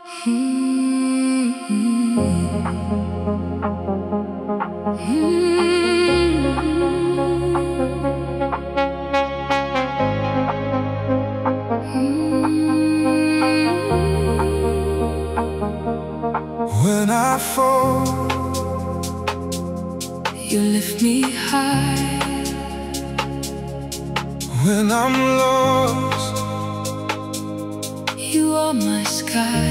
When I fall, you lift me high. when I'm lost, You are my sky.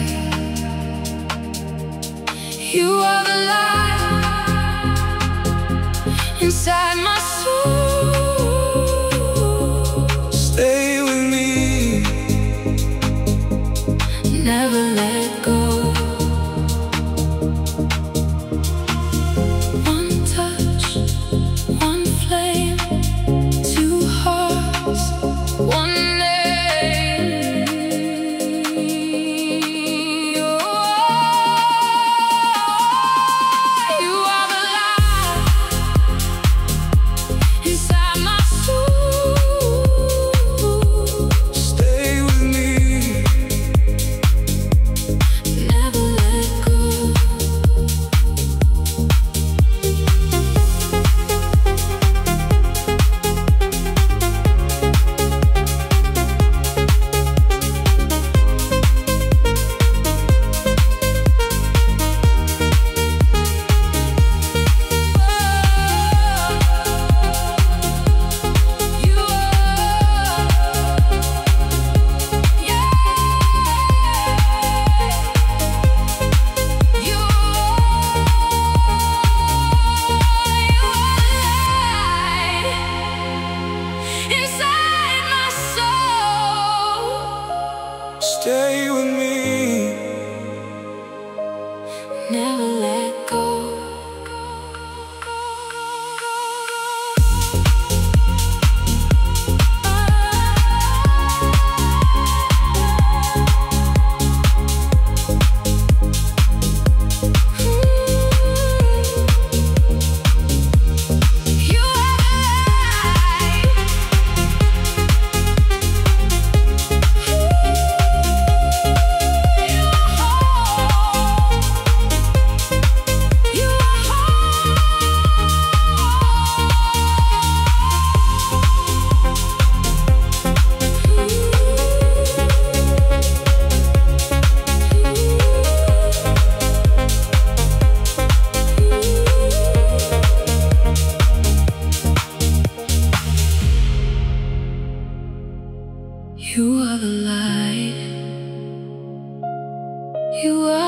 You are the light inside my soul. stay with me. Never let go. One touch, one flame, two hearts, one name. You are the light inside my soul. Stay with me. Never let go. You inside my soul. Stay with me. Never let go. You are the light. You are You are the light. You are